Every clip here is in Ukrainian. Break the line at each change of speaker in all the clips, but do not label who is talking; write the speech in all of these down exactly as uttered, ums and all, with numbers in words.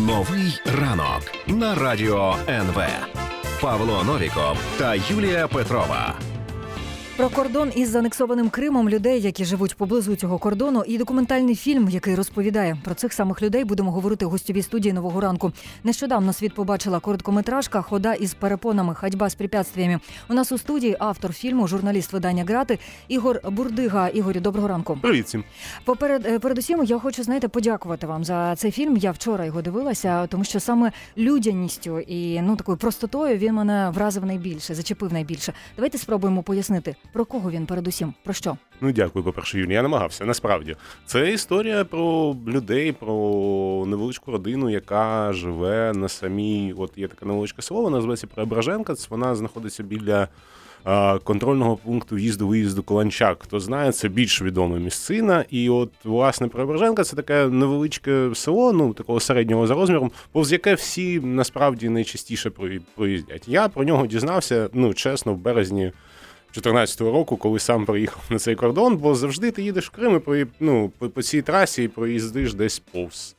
Новий ранок на Радіо ен ве. Павло Новіков та Юлія Петрова.
Про кордон із анексованим Кримом, людей, які живуть поблизу цього кордону, і документальний фільм, який розповідає про цих самих людей, будемо говорити в гостьовій студії «Нового ранку». Нещодавно світ побачила короткометражка «Хода із перепонами. Ходьба з препятствиями». У нас у студії автор фільму, журналіст видання «Грати» Ігор Бурдига. Ігорю, доброго ранку.
Привіт всім.
Поперед, передусім, я хочу, знаєте, подякувати вам за цей фільм. Я вчора його дивилася, тому що саме людяністю і ну такою простотою він мене вразив найбільше, зачепив найбільше. Давайте спробуємо пояснити. Про кого він передусім? Про що?
Ну, дякую, по-перше, Юлія. Я намагався, насправді. Це історія про людей, про невеличку родину, яка живе на самій, от є таке невеличке село, вона називається Преображенка, вона знаходиться біля а, контрольного пункту в'їзду-виїзду Каланчак. Хто знає, це більш відома місцина. І от, власне, Преображенка – це таке невеличке село, ну, такого середнього за розміром, повз яке всі, насправді, найчастіше проїздять. Я про нього дізнався, ну, чесно, в березні чотирнадцятого року, коли сам приїхав на цей кордон, бо завжди ти їдеш в Крим і ну, по, по цій трасі і проїздиш десь повз.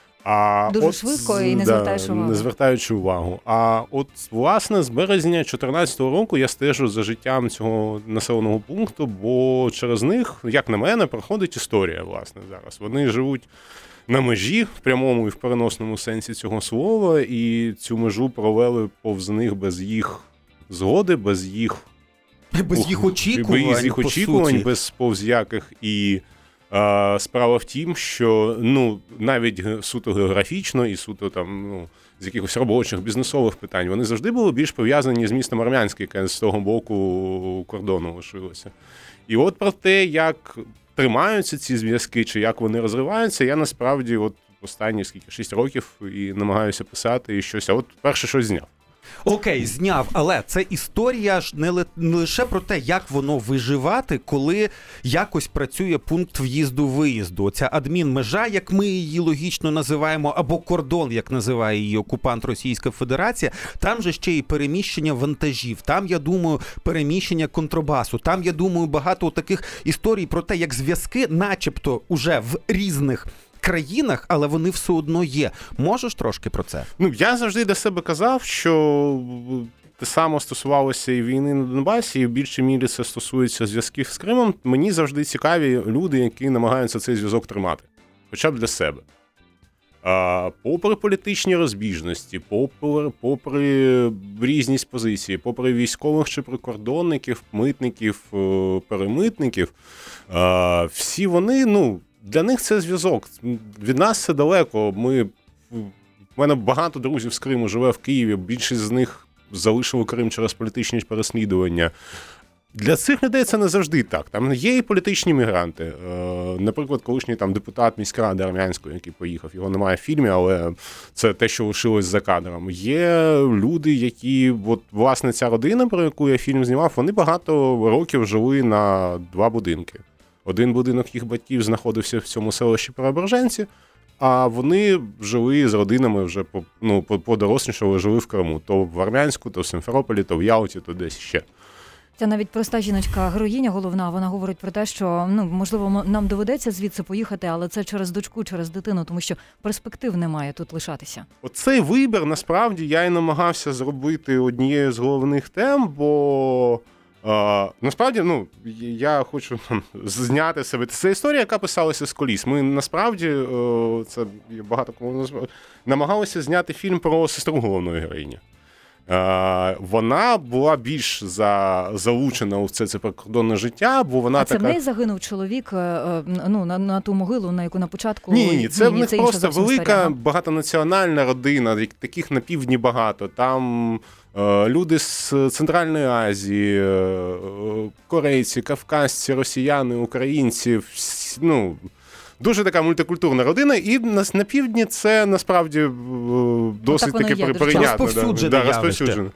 А
Дуже
от,
швидко і не
да,
звертаєш увагу.
Не звертаючи увагу. А от, власне, з березня чотирнадцятого року я стежу за життям цього населеного пункту, бо через них, як на мене, проходить історія, власне, зараз. Вони живуть на межі, в прямому і в переносному сенсі цього слова, і цю межу провели повз них без їх згоди, без їх
Без їх очікувань,
без їх очікувань, без повз яких. І а, справа в тім, що ну навіть суто географічно і суто там ну з якихось робочих, бізнесових питань вони завжди були більш пов'язані з містом Армянське, яке з того боку кордону лишилося. І от про те, як тримаються ці зв'язки, чи як вони розриваються, я насправді от останні скільки шість років і намагаюся писати і щось. А от перше щось зняв.
Окей, зняв, але це історія ж не, ли, не лише про те, як воно виживати, коли якось працює пункт в'їзду-виїзду. Оця адмінмежа, як ми її логічно називаємо, або кордон, як називає її окупант Російська Федерація, там же ще і переміщення вантажів, там, я думаю, переміщення контрабасу, там, я думаю, багато таких історій про те, як зв'язки начебто уже в різних країнах, але вони все одно є. Можеш трошки про це?
Ну, я завжди для себе казав, що те саме стосувалося і війни на Донбасі, і в більшій мірі це стосується зв'язків з Кримом. Мені завжди цікаві люди, які намагаються цей зв'язок тримати. Хоча б для себе. А, попри політичні розбіжності, попри, попри різність позиції, попри військових чи прикордонників, митників, перемитників, а, всі вони, ну, для них це зв'язок. Від нас це далеко. Ми, в мене багато друзів з Криму живе в Києві, більшість з них залишили Крим через політичні переслідування. Для цих людей це не завжди так. Там є і політичні мігранти. Наприклад, колишній там депутат міськради Армянської, який поїхав. Його немає в фільмі, але це те, що лишилось за кадром. Є люди, які, от, власне, ця родина, про яку я фільм знімав, вони багато років жили на два будинки. Один будинок їх батьків знаходився в цьому селищі Преображенці, а вони жили з родинами вже по, ну, подорослішали, жили в Криму. То в Армянську, то в Сімферополі, то в Ялті, то десь ще.
Ця навіть проста жіночка-героїня головна, вона говорить про те, що, ну, можливо, нам доведеться звідси поїхати, але це через дочку, через дитину, тому що перспектив немає тут лишатися.
Оцей вибір, насправді, я і намагався зробити однією з головних тем, бо Uh, насправді, ну, я хочу зняти себе. Це історія, яка писалася з коліс. Ми, насправді, uh, це багато кому намагалися зняти фільм про сестру головної героїні. Uh, вона була більш за, залучена у це, це прикордонне життя, бо вона
а
така...
це в неї загинув чоловік ну, на, на ту могилу, на яку на початку...
Ні, ні, це ні, в них це просто велика,
історія.
Багатонаціональна родина, таких на півдні багато. Там люди з Центральної Азії, корейці, кавказці, росіяни, українці, ну, дуже така мультикультурна родина, і на, на півдні це насправді досить
ну,
таки прийнятно.
Розповсюджене
да, розповсюджене.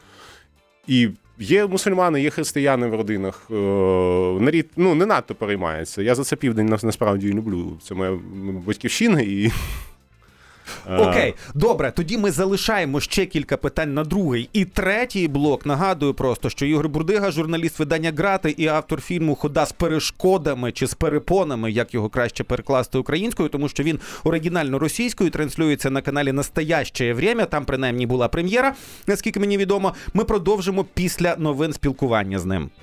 І є мусульмани, є християни в родинах. Нарід, ну, не надто переймається. Я за це південь насправді люблю. Це моя батьківщина і...
Окей, добре, тоді ми залишаємо ще кілька питань на другий і третій блок. Нагадую просто, що Ігор Бурдига, журналіст видання «Грати» і автор фільму «Хода з перешкодами» чи з перепонами, як його краще перекласти українською, тому що він оригінально російською, транслюється на каналі «Настоящее время», там принаймні була прем'єра, наскільки мені відомо. Ми продовжимо після новин спілкування з ним.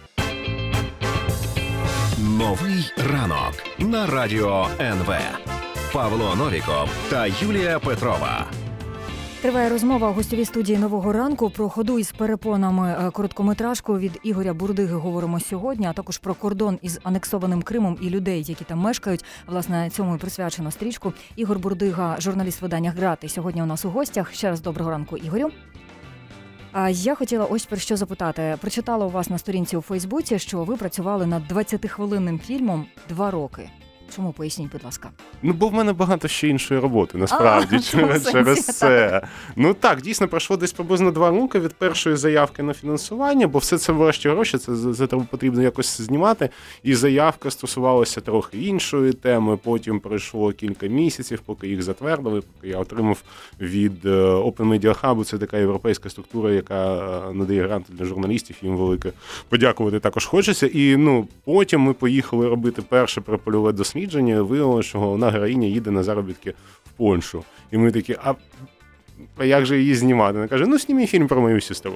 Новий ранок на радіо ен ве. Павло Новіков та Юлія Петрова.
Триває розмова у гостьовій студії «Нового ранку» про ходу із перепонами. Короткометражку від Ігоря Бурдиги говоримо сьогодні, а також про кордон із анексованим Кримом і людей, які там мешкають. Власне, цьому і присвячено стрічку. Ігор Бурдига, журналіст видання «Грати», сьогодні у нас у гостях. Ще раз доброго ранку, Ігорю. А я хотіла ось про що запитати. Прочитала у вас на сторінці у Фейсбуці, що ви працювали над двадцятихвилинним фільмом два роки. Чому? Поясніть, будь ласка.
Ну, бо в мене багато ще іншої роботи, насправді,
а,
через, через це. Ну так, дійсно, пройшло десь приблизно два роки від першої заявки на фінансування, бо все це врешті гроші, це, це потрібно якось знімати. І заявка стосувалася трохи іншої теми, потім пройшло кілька місяців, поки їх затвердили, поки я отримав від Open Media Hub, це така європейська структура, яка надає гранти для журналістів, їм велике подякувати також хочеться. І ну, потім ми поїхали робити перше препольове дослідження. Виявилося, що головна героїня їде на заробітки в Польщу. І ми такі, а, а як же її знімати? Вона каже, ну зніми фільм про мою сестру.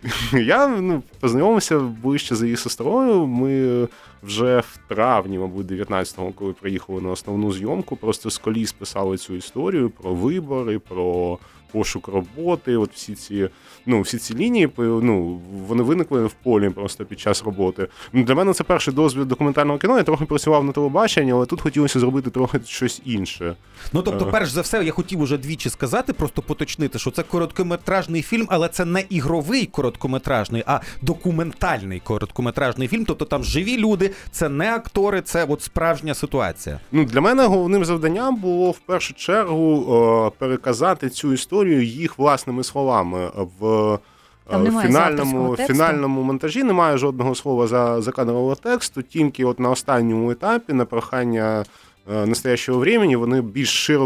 Я ну, познайомився ближче з її сестрою. Ми вже в травні, мабуть, дев'ятнадцятого, коли приїхали на основну зйомку, просто з коліс писали цю історію про вибори, про пошук роботи, от всі ці, ну, всі ці лінії, ну, вони виникли в полі просто під час роботи. Для мене це перший досвід документального кіно, я трохи працював на телебаченні, але тут хотілося зробити трохи щось інше.
Ну, тобто, перш за все, я хотів уже двічі сказати, просто поточнити, що це короткометражний фільм, але це не ігровий короткометражний, а документальний короткометражний фільм, тобто там живі люди, це не актори, це от справжня ситуація.
Ну, для мене головним завданням було в першу чергу е, переказати цю історію їх власними словами. В фінальному, фінальному монтажі немає жодного слова за, за кадрового тексту, тільки от на останньому етапі, на прохання настоящого времени, вони більш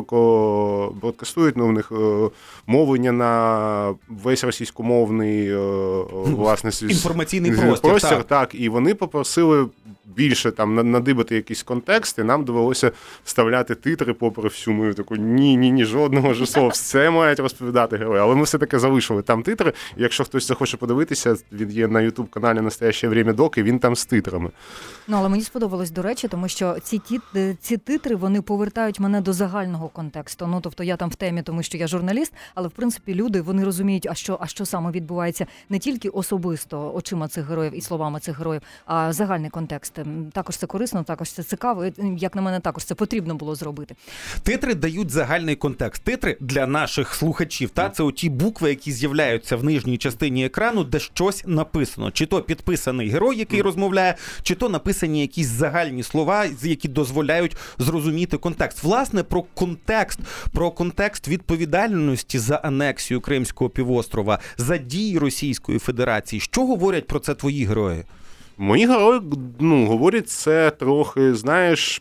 широко бродкастують, ну, в них е, мовлення на весь російськомовний е, власне,
інформаційний простір,
простір
так.
так, і вони попросили більше там надибати якісь контексти, нам довелося вставляти титри попри всю мою таку ні, ні, ні, жодного ж слова. Це мають розповідати герої. Але ми все-таки залишили там титри. Якщо хтось захоче подивитися, він є на ютуб-каналі «Настояще время док», і він там з титрами.
Ну, але мені сподобалось, до речі, тому що ці, ті, ці титри, вони повертають мене до загального контексту. Ну, тобто я там в темі, тому що я журналіст, але, в принципі, люди, вони розуміють, а що, а що саме відбувається не тільки особисто очима цих героїв і словами цих героїв, а загальний контекст. Також це корисно, також це цікаво, як на мене, також це потрібно було зробити.
Титри дають загальний контекст. Титри для наших слухачів, та це оті букви, які з'являються в нижній частині екрану, де щось написано. Чи то підписаний герой, який розмовляє, чи то написані якісь загальні слова, які дозволяють зрозуміти контекст. Власне, про контекст, про контекст відповідальності за анексію Кримського півострова, за дії Російської Федерації. Що говорять про це твої герої?
Мої герої, ну, говорять це трохи, знаєш,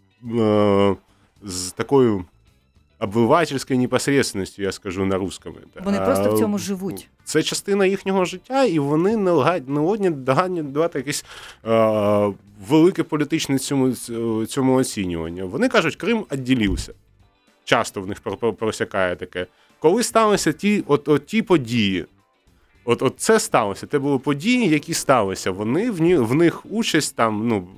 е- з такою обвивательською непосредственністю, я скажу на русскому.
Вони просто в цьому живуть.
Це частина їхнього життя, і вони не годні давати якесь е- велике політичне цьому, цьому оцінювання. Вони кажуть, Крим відділився. Часто в них просякає таке. Коли сталися ті, от, от ті події, От, от це сталося. Це були події, які сталися. Вони в, ні, в них участь там, ну,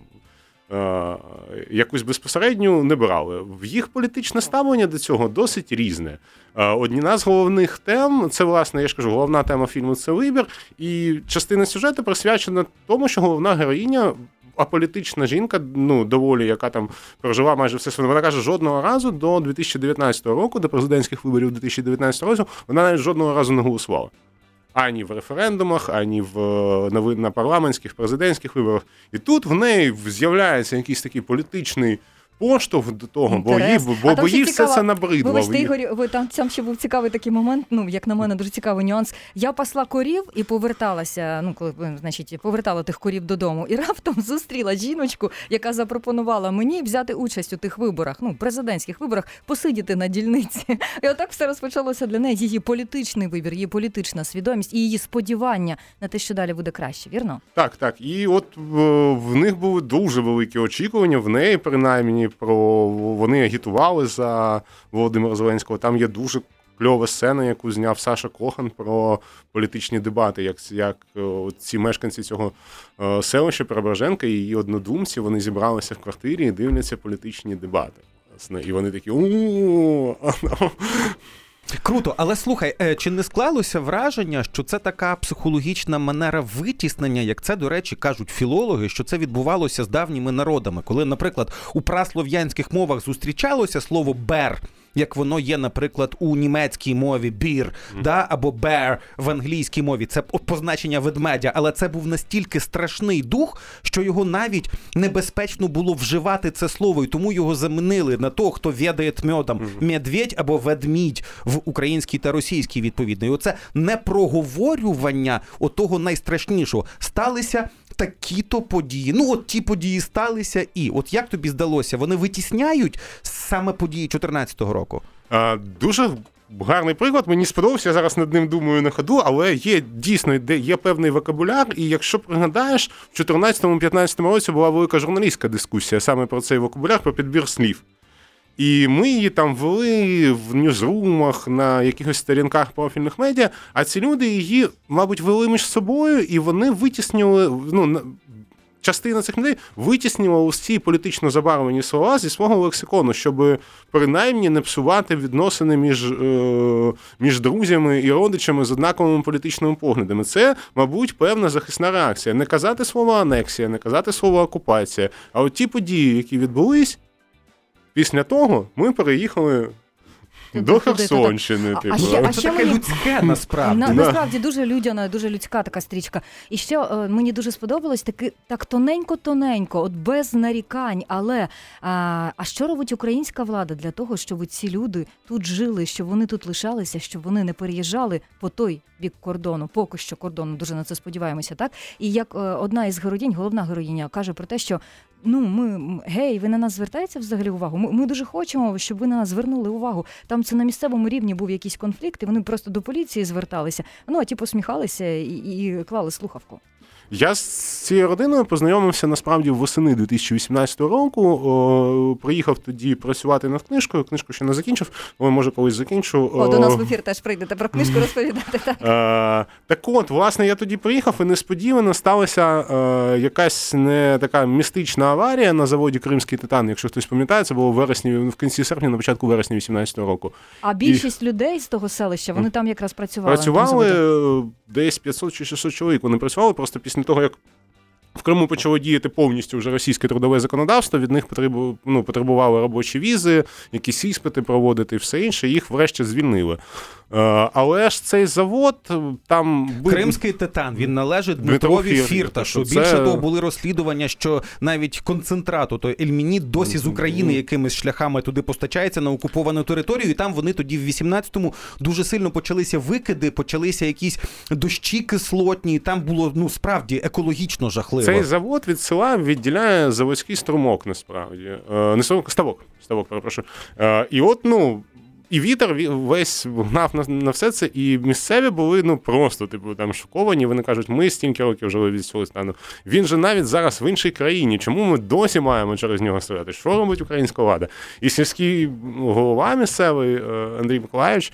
е, якусь безпосередню не брали. В їх політичне ставлення до цього досить різне. Е, одна з головних тем, це, власне, я ж кажу, головна тема фільму – це вибір. І частина сюжету присвячена тому, що головна героїня, аполітична жінка, ну, доволі, яка там прожила майже все своє. Вона каже, жодного разу до дві тисячі дев'ятнадцятого року, до президентських виборів дві тисячі дев'ятнадцятого року, вона навіть жодного разу не голосувала. Ані в референдумах, ані в, на, на парламентських, президентських виборах. І тут в неї з'являється якийсь такий політичний поштовх до того, бо їй, бо,
А там
бо
ще
їй все
цікаво-
це набридло.
Вибачте,
Їй-
Ігор, ви там, там ще був цікавий такий момент, ну, як на мене, дуже цікавий нюанс. Я пасла корів і поверталася, ну, коли, значить, повертала тих корів додому, і раптом зустріла жіночку, яка запропонувала мені взяти участь у тих виборах, ну, президентських виборах, посидіти на дільниці. І отак все розпочалося для неї, її політичний вибір, її політична свідомість і її сподівання на те, що далі буде краще, вірно?
Так, так. І от в, в них були дуже великі очікування, в неї, принаймні, про вони агітували за Володимира Зеленського. Там є дуже кльова сцена, яку зняв Саша Кохан про політичні дебати, як, як ці мешканці цього е, селища Преображенка і її однодумці, вони зібралися в квартирі і дивляться політичні дебати. Власне. І вони такі у
Круто, але слухай, чи не склалося враження, що це така психологічна манера витіснення, як це, до речі, кажуть філологи, що це відбувалося з давніми народами, коли, наприклад, у праслов'янських мовах зустрічалося слово «бер», як воно є, наприклад, у німецькій мові «бір», mm. да, або «bear» в англійській мові. Це позначення ведмедя, але це був настільки страшний дух, що його навіть небезпечно було вживати це слово, і тому його замінили на того, хто ведає мьодом. Mm. Медведь або ведмідь в українській та російській відповідно. І оце непроговорювання отого найстрашнішого. Сталися такі-то події. Ну, от ті події сталися і. От як тобі здалося, вони витісняють саме події чотирнадцятого року?
А, дуже гарний приклад, мені сподобався, я зараз над ним думаю на ходу, але є дійсно, де є певний вокабуляр, і якщо пригадаєш, в чотирнадцятому-п'ятнадцятому році була велика журналістська дискусія саме про цей вокабуляр, про підбір слів. І ми її там вели в ньюзрумах, на якихось сторінках профільних медіа, а ці люди її, мабуть, вели між собою, і вони витіснювали, ну, частина цих людей витіснювала усі політично забарвлені слова зі свого лексикону, щоб принаймні не псувати відносини між, е, між друзями і родичами з однаковими політичними поглядами. Це, мабуть, певна захисна реакція. Не казати слово анексія, не казати слово окупація, а от ті події, які відбулись, після того ми переїхали до Херсонщини.
А,
типу.
а ще, а
Це
ще
таке
мені...
людське, насправді.
На,
Да.
насправді дуже людяна, дуже людська така стрічка. І ще е, мені дуже сподобалось таки так тоненько-тоненько, от без нарікань. Але а, а що робить українська влада для того, щоб ці люди тут жили, щоб вони тут лишалися, щоб вони не переїжджали по той бік кордону, поки що кордону, дуже на це сподіваємося, так? І як е, одна із героїнь, головна героїня, каже про те, що ну, ми, гей, ви на нас звертаєте взагалі увагу? Ми, ми дуже хочемо, щоб ви на нас звернули увагу. Там це на місцевому рівні був якийсь конфлікт, і вони просто до поліції зверталися. Ну, а ті посміхалися і, і клали слухавку.
Я з цією родиною познайомився насправді восени дві тисячі вісімнадцятого року. О, приїхав тоді працювати над книжкою. Книжку ще не закінчив, але може колись закінчу.
О, до нас в ефір теж прийдете про книжку розповідати. Так,
Е, так от, власне, я тоді приїхав, і несподівано сталася е, якась не така містична аварія на заводі «Кримський титан». Якщо хтось пам'ятає, це було в вересні, в кінці серпня, на початку вересня вісімнадцятого року.
А більшість і... людей з того селища, вони там якраз працювали.
Працювали десь п'ятсот чи шістсот чоловік. Вони працювали просто після того, як в Криму почало діяти повністю вже російське трудове законодавство, від них потребу, ну, потребували робочі візи, якісь іспити проводити і все інше, їх врешті звільнили. Е, але ж цей завод там...
Кримський титан, він належить Дмитрові
Фір-
Фірташу.
це...
Більше того, були розслідування, що навіть концентрату, той ельмініт досі з України якимись шляхами туди постачається на окуповану територію, і там вони тоді в вісімнадцятому дуже сильно почалися викиди, почалися якісь дощі кислотні, і там було, ну, справді, екологічно жахливо.
Цей завод від села відділяє заводський струмок, насправді. Е, не струмок, ставок, ставок, перепрошую. Е, і от, ну, і вітер весь гнав на, на все це, і місцеві були, ну, просто, типу, там, шоковані. Вони кажуть, ми стільки років жили від цього стану. Він же навіть зараз в іншій країні. Чому ми досі маємо через нього стояти? Що робить українська влада? І сільський голова місцевий Андрій Миколаївич,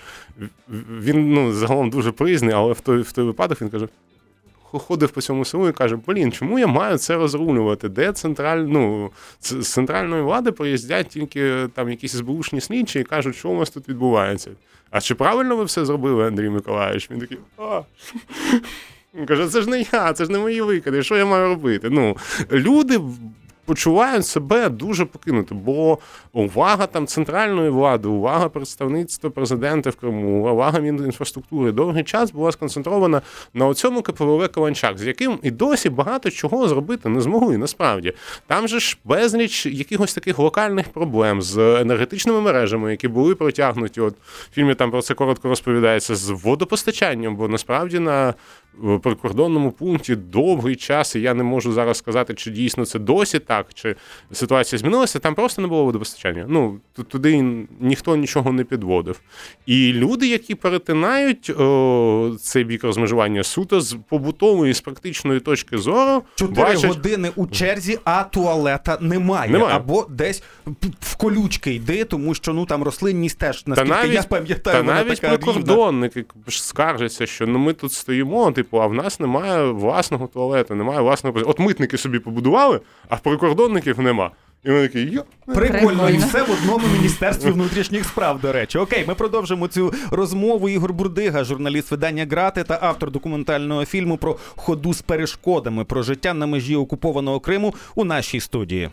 він, ну, загалом дуже приязний, але в той, в той випадок він каже, ходив по цьому селу і каже, блін, чому я маю це розрулювати? Де централь... ну, з центральної влади приїздять тільки там якісь СБУшні слідчі і кажуть, що у вас тут відбувається? А чи правильно ви все зробили, Андрій Миколаївич? Він такий, а... Він каже, це ж не я, це ж не мої викиди, що я маю робити? Ну, люди почувають себе дуже покинути, бо увага там центральної влади, увага представництва президента в Криму, увага Мінінфраструктури довгий час була сконцентрована на цьому ка пе ве ве Каланчак, з яким і досі багато чого зробити не змогли, насправді. Там же ж безліч якихось таких локальних проблем з енергетичними мережами, які були протягнуті, от в фільмі там про це коротко розповідається, з водопостачанням, бо насправді на прикордонному пункті довгий час, і я не можу зараз сказати, чи дійсно це досі так, чи ситуація змінилася, там просто не було водопостачання. Ну, туди ніхто нічого не підводив. І люди, які перетинають о, цей бік розмежування суто з побутової, з практичної точки зору,
Чотири
бачать...
години у черзі, а туалета немає.
немає.
Або десь в колючки йди, тому що ну там рослинність теж, наскільки
та навіть,
я пам'ятаю,
та
вона
навіть
така
прикордонники скаржаться, що ну, ми тут стоїмо, типу, а в нас немає власного туалету, немає власного... От митники собі побудували, а прикордонників нема. І вони такі, йо.
Прикольно, і все в одному Міністерстві внутрішніх справ, до речі. Окей, ми продовжимо цю розмову. Ігор Бурдига, журналіст видання «Грати» та автор документального фільму про ходу з перешкодами, про життя на межі окупованого Криму у нашій студії.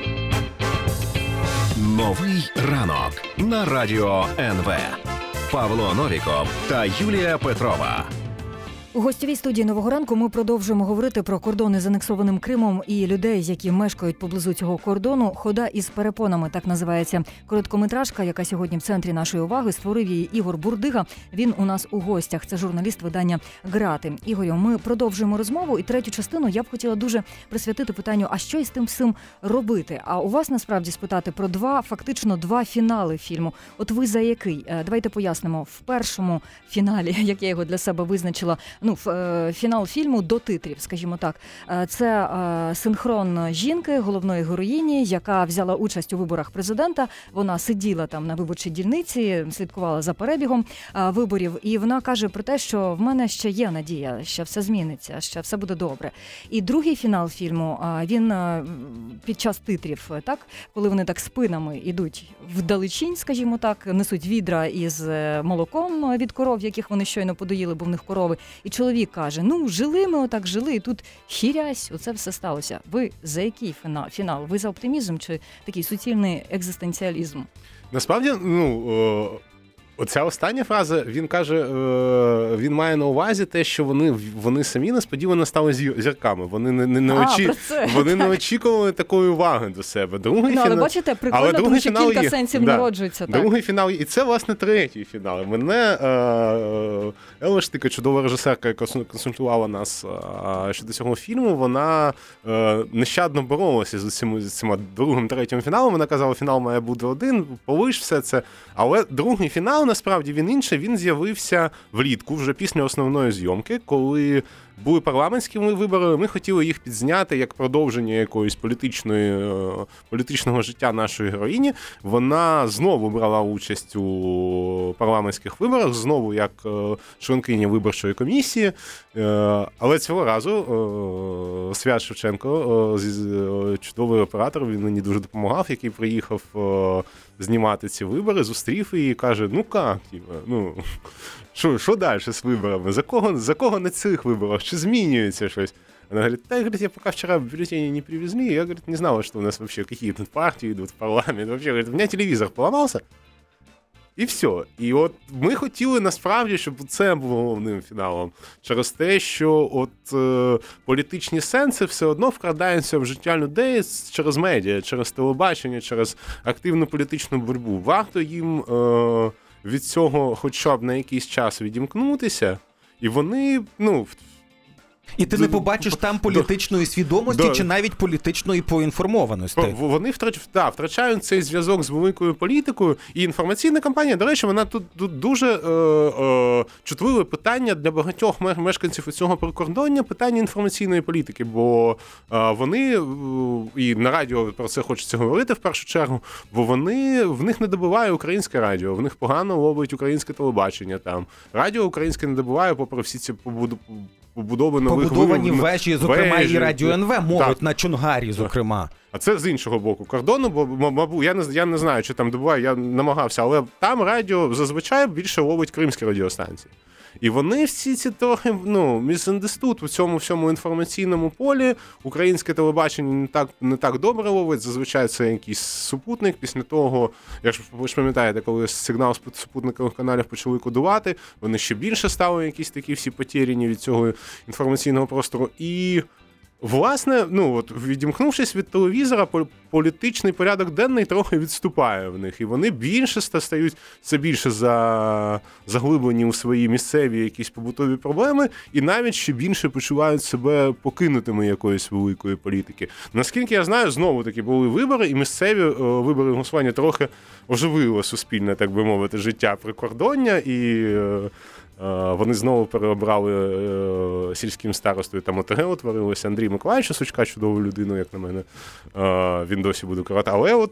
Новий ранок на радіо ен ве. Павло Новіков та Юлія Петрова.
У гостьовій студії «Нового ранку» ми продовжуємо говорити про кордони з анексованим Кримом і людей, які мешкають поблизу цього кордону. «Хода із перепонами» – так називається короткометражка, яка сьогодні в центрі нашої уваги. Створив її Ігор Бурдига. Він у нас у гостях. Це журналіст видання «Грати». Ігорю, ми продовжуємо розмову. І третю частину я б хотіла дуже присвятити питанню, а що із тим всім робити? А у вас, насправді, спитати про два, фактично, два фінали фільму. От ви за який? Давайте пояснимо. В першому фіналі, як я його для себе визначила, ну, фінал фільму до титрів, скажімо так. Це синхрон жінки, головної героїні, яка взяла участь у виборах президента. Вона сиділа там на виборчій дільниці, слідкувала за перебігом виборів, і вона каже про те, що в мене ще є надія, що все зміниться, що все буде добре. І другий фінал фільму, він під час титрів, так, коли вони так спинами йдуть вдалечінь, скажімо так, несуть відра із молоком від коров, яких вони щойно подоїли, бо в них корови. І чоловік каже, ну, жили ми отак, жили, і тут хірясь, оце все сталося. Ви за який фінал? Ви за оптимізм чи такий суцільний екзистенціалізм?
Насправді, ну, оця остання фраза, він каже, він має на увазі те, що вони, вони самі несподівано стали зірками. Вони не, не, не,
а,
очі... вони не очікували такої уваги до себе. Другий
ну,
фінал...
але бачите, прикольно, тому що кілька
є.
сенсів
да.
народжується. Так.
Другий фінал, і це, власне, третій фінал. Мене е... Елла Штика, чудова режисерка, яка консультувала нас е... щодо цього фільму, вона е... нещадно боролася з цим, з цим другим, третім фіналом. Вона казала, фінал має бути один, полиш все це. Але другий фінал, насправді, він інший, він з'явився влітку, вже після основної зйомки, коли були парламентські вибори, ми хотіли їх підзняти як продовження якоїсь політичної, політичного життя нашої героїні. Вона знову брала участь у парламентських виборах, знову як членкиня виборчої комісії. Але цього разу Свят Шевченко, чудовий оператор, він мені дуже допомагав, який приїхав знімати ці вибори, зустрів її і каже, ну як, ну, що, що далі з виборами? За кого, за кого на цих виборах? Чи змінюється щось? Она говорит, да, говорит, я пока вчера бюллетени не привезли, я, говорит, не знала, что у нас вообще какие-то партии идут в парламент. Вообще, говорит, у меня телевизор поламався. І все. І от ми хотіли насправді, щоб це було головним фіналом. Через те, що от е, політичні сенси все одно вкрадаються в життя людей через медіа, через телебачення, через активну політичну боротьбу. Варто їм е, від цього хоча б на якийсь час відімкнутися, і вони, ну...
І ти не побачиш там політичної свідомості
да.
чи навіть політичної поінформованості.
Вони втрач... да, втрачають цей зв'язок з великою політикою. І інформаційна кампанія, до речі, вона тут, тут дуже е, е, чутливе питання для багатьох мешканців цього прикордоння, питання інформаційної політики. Бо е, вони, і на радіо про це хочеться говорити в першу чергу, бо вони, в них не добиває українське радіо, в них погано ловить українське телебачення там. Радіо українське не добиває, попри всі ці побуду... побудовані
Побудовані вежі, зокрема,
вежі,
і Радіо ен ве мовить
так.
на Чонгарі, зокрема.
А це з іншого боку кордону, бо, мабуть, я не, я не знаю, чи там добуває, я намагався, але там радіо зазвичай більше ловить кримські радіостанції. І вони всі ці трохи, ну, мізандестут у цьому всьому інформаційному полі. Українське телебачення не так, не так добре ловить. Зазвичай це якийсь супутник. Після того, як ви ж пам'ятаєте, коли сигнал з супутникових каналів почали кодувати, вони ще більше стали якісь такі всі потеряні від цього інформаційного простору. І власне, ну от відімкнувшись від телевізора, політичний порядок денний трохи відступає в них, і вони більше стають все більше за... заглиблені у свої місцеві якісь побутові проблеми, і навіть ще більше почувають себе покинутими якоїсь великої політики. Наскільки я знаю, знову таки були вибори, і місцеві о, вибори голосування трохи оживило суспільне, так би мовити, життя прикордоння, і вони знову переобрали е, сільським старостою, там ОТГ утворилося. Андрій Миколаївич Сучка, чудову людину, як на мене, е, він досі буде керувати. Але от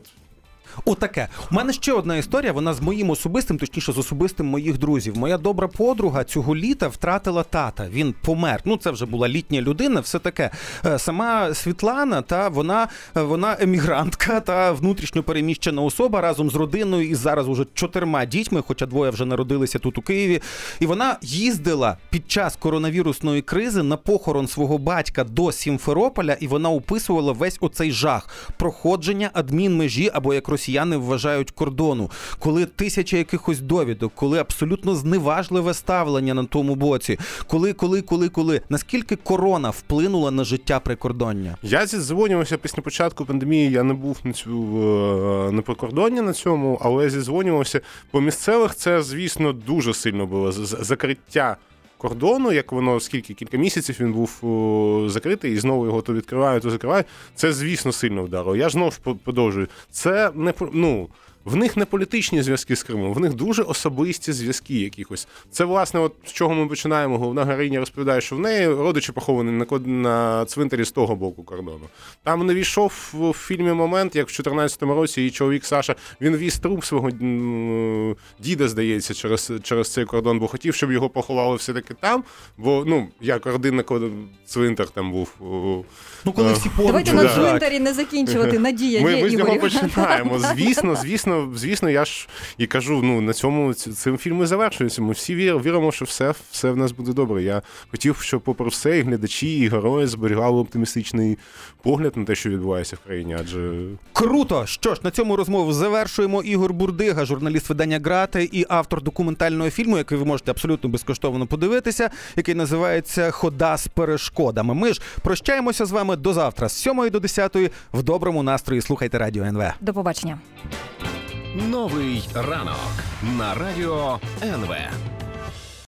Отаке. У мене ще одна історія, вона з моїм особистим, точніше, з особистим моїх друзів. Моя добра подруга цього літа втратила тата. Він помер. Ну, це вже була літня людина, все таке. Сама Світлана, та вона, вона емігрантка та внутрішньо переміщена особа разом з родиною і зараз уже чотирма дітьми, хоча двоє вже народилися тут у Києві. І вона їздила під час коронавірусної кризи на похорон свого батька до Сімферополя, і вона описувала весь оцей жах проходження адмінмежі, або як росіяни вважають кордону, коли тисяча якихось довідок, коли абсолютно зневажливе ставлення на тому боці, коли, коли, коли, коли. Наскільки корона вплинула на життя прикордоння? Я
зідзвонювався після початку пандемії, я не був на цю, на прикордонні на цьому, але зідзвонювався. По місцевих це, звісно, дуже сильно було. Закриття кордону, як воно, скільки, кілька місяців він був о, закритий, і знову його то відкривають, то закривають, це, звісно, сильно вдарило. Я ж знову продовжую. Це не, ну, в них не політичні зв'язки з Кримом, в них дуже особисті зв'язки якихось. Це, власне, от з чого ми починаємо. Головна героїня розповідає, що в неї родичі поховані на, на цвинтарі з того боку кордону. Там не війшов в фільмі момент, як в чотирнадцятому році її чоловік Саша, він віз труп свого м, діда, здається, через, через цей кордон, бо хотів, щоб його поховали все-таки там, бо, ну, як родинна цвинтар там був.
Ну, коли всі поруч.
Давайте на цвинтарі не закінчувати, надія
ми,
є,
Ми з
Ігорю.
нього починаємо. Звісно, звісно, звісно, я ж і кажу, ну, на цьому цим фільм і завершується. Ми всі вір, віримо, що все, все в нас буде добре. Я хотів, щоб, попри все, і глядачі, і герої зберігали оптимістичний погляд на те, що відбувається в країні, адже...
Круто! Що ж, на цьому розмову завершуємо. Ігор Бурдига, журналіст видання «Грати» і автор документального фільму, який ви можете абсолютно безкоштовно подивитися, який називається «Хода з перешкодами». Ми ж прощаємося з вами до завтра з сьомої до десятої в доброму настрої. Слухайте Радіо ен ве.
До побачення.
Новий ранок на Радіо ен ве.